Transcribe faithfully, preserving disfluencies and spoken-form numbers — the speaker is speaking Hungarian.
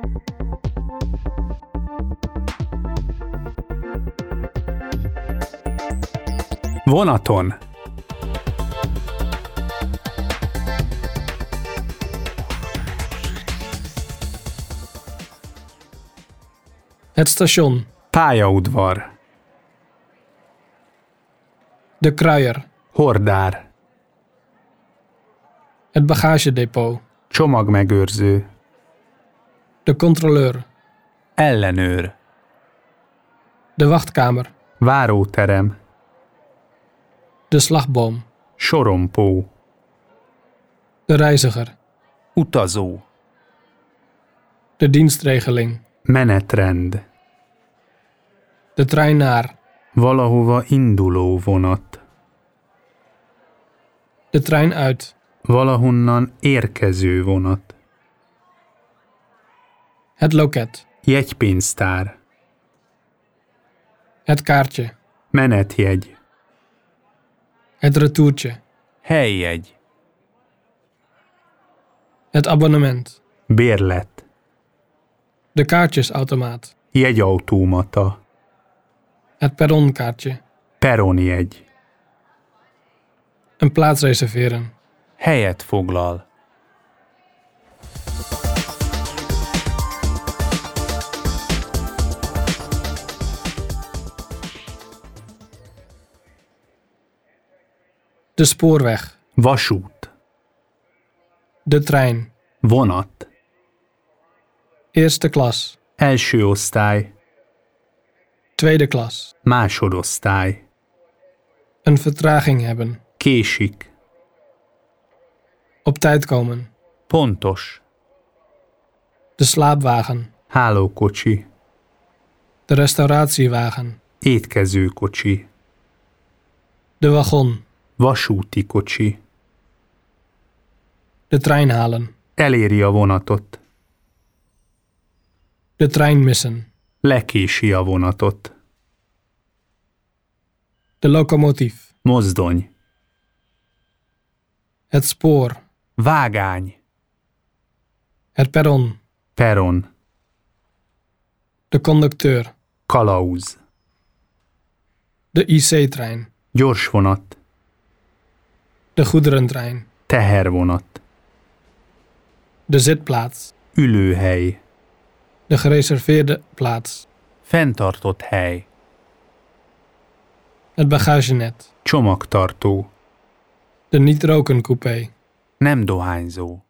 Vonaton. Het station. Pályaudvar. De kruier. Hordár. Het bagagedepot. Csomagmegőrző. De controleur. Ellenőr. De wachtkamer. Váróterem. De slagboom. Sorompó. De reiziger. Utazó. De dienstregeling. Menetrend. De trein naar. Valahova induló vonat. De trein uit. Valahonnan érkező vonat. Het loket. Jegypénztár. Het kaartje. Menetjegy. Het retourtje. Helyjegy. Het abonnement. Bérlet. De kaartjesautomaat. Jegyautomata. Het perronkaartje. Peronjegy. Een plaats reserveren. Helyet foglal. De spoorweg. Vasút. De trein. Vonat. Eerste klas. Első osztály. Tweede klas. Másodosztály. Een vertraging hebben. Késik. Op tijd komen. Pontos. De slaapwagen. Hálókocsi. De restauratiewagen. Étkezőkocsi. De wagon. Vasúti kocsi. De trein halen. Eléri a vonatot. De trein missen. Lekési a vonatot. De locomotief. Mozdony. Het spoor. Vágány. Het perron. Peron. De conducteur. Kalauz. De I C-trein. Gyorsvonat. De goederentrein. Tehervonat. De zitplaats. Ülőhely. De gereserveerde plaats. Fenntartott hely. Het bagagenet. Csomagtartó. De niet-roken coupé. Nem dohányzó.